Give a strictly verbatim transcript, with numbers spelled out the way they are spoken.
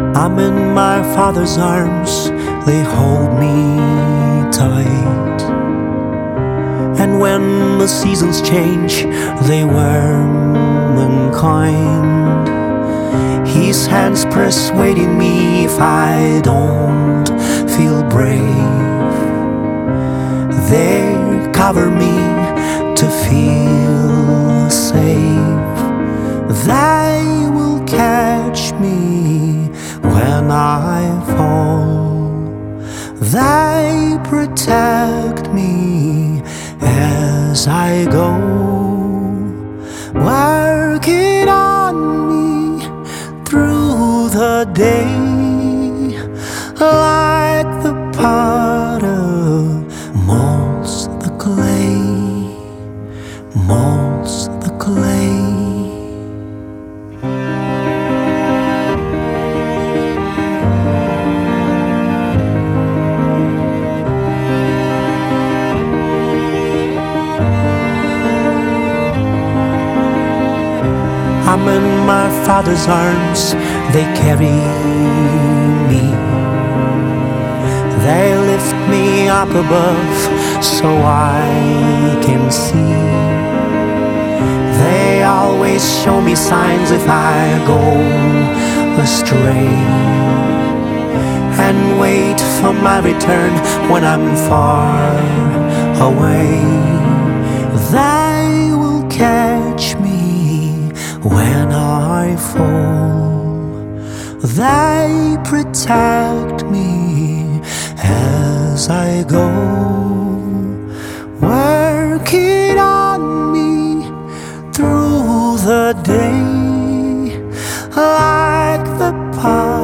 I'm in my Father's arms, they hold me tight. And when the seasons change, they warm and kind. His hands persuading me if I don't feel brave. They cover me to feel safe. They will catch me when I fall. They protect me as I go, working on me through the day, like the potter molds the clay, molds the clay. I'm in my Father's arms, they carry me. They lift me up above so I can see. They always show me signs if I go astray, and wait for my return when I'm far away. They will catch me when I fall. They protect me as I go, working on me through the day, like the power